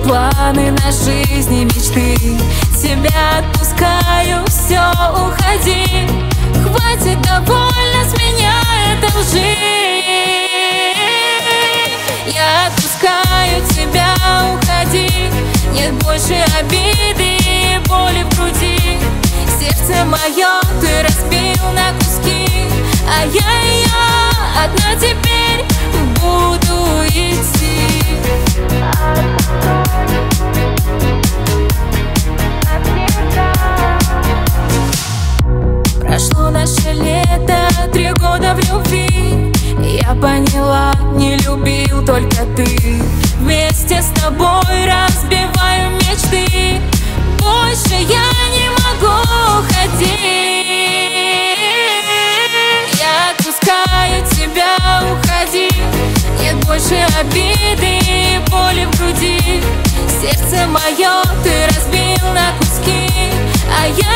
планы на жизнь и мечты. Тебя отпускаю, все, уходи. Хватит, довольно с меня этой лжи. Я отпускаю тебя, уходи. Нет больше обиды и боли в груди. Сердце мое ты разбил на куски, а я ее одна теперь буду идти. Прошло наше лето, 3 года в любви. Я поняла, не любил только ты. Вместе с тобой разбиваю мечты. Больше я не могу ходить. Я отпускаю тебя, уходи. Нет больше обиды и боли в груди. Сердце мое ты разбил на куски, а я